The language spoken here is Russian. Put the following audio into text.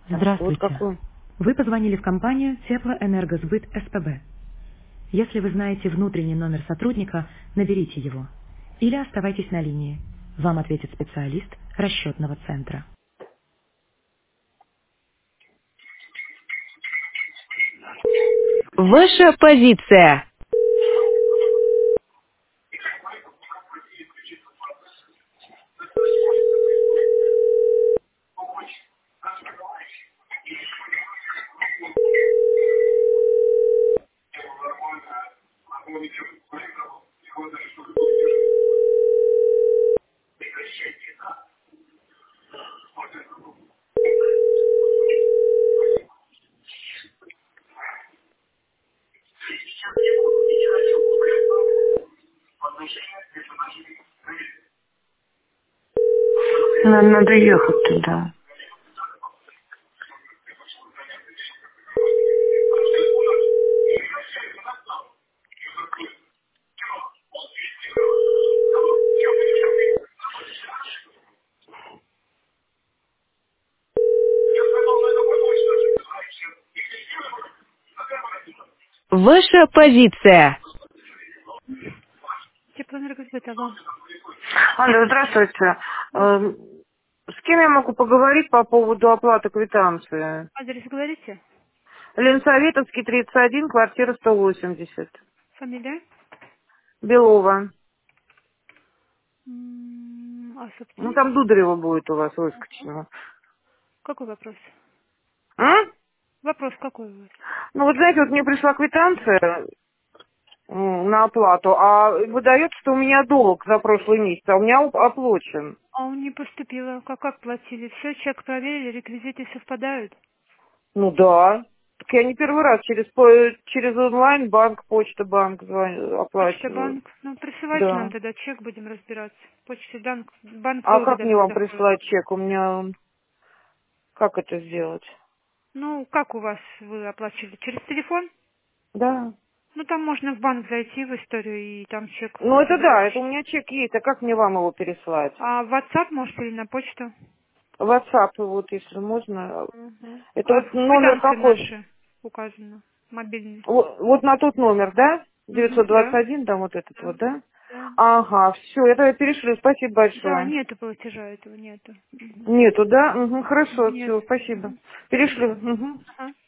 Вот Здравствуйте. какой. Вы позвонили в компанию Теплоэнергосбыт СПБ. Если вы знаете внутренний номер сотрудника, наберите его. Или оставайтесь на линии. Вам ответит специалист расчетного центра. Ваша позиция. Нам надо ехать туда. Ваша позиция. Теплоэнергосбыт, алло. Алло, здравствуйте. Здравствуйте. С кем я могу поговорить по поводу оплаты квитанции? Адрес говорите? Ленсоветовский, 31, квартира 180. Фамилия? Белова. А Ну, собственник? там Дударева будет у вас выскочила. Какой вопрос? А? Вопрос какой у вас? Ну, вот знаете, вот мне пришла квитанция на оплату, а выдается, что у меня долг за прошлый месяц, а у меня оплачен. А он не поступило. Как платили? Все, чек проверили, реквизиты совпадают. Ну да. Так я не первый раз через онлайн банк, почта банк Почта, оплачиваю. банк. Ну, присылайте нам Да. тогда чек, будем разбираться. Почта, банк А как вывода мне не вам доходит. прислать чек? У меня как это сделать? Ну, как у вас вы оплачивали? Через телефон? Да. Ну, там можно в банк зайти в историю, и там чек Ну это будет. да, это у меня чек есть, а как мне вам его переслать? А в WhatsApp можете или на почту? WhatsApp, вот если можно. Мгм. Это А вот номер квитанции какой? наши указаны, мобильный. Вот на тот номер, да? Да. 921, там вот этот Да. вот, да? Да. Ага, все, я тогда перешлю, спасибо Да, большое. нету платежа этого, нету. Мгм. Нету, да? Угу, хорошо, Нет. все, спасибо. Мгм. До Перешлю. свидания. Угу. Ага.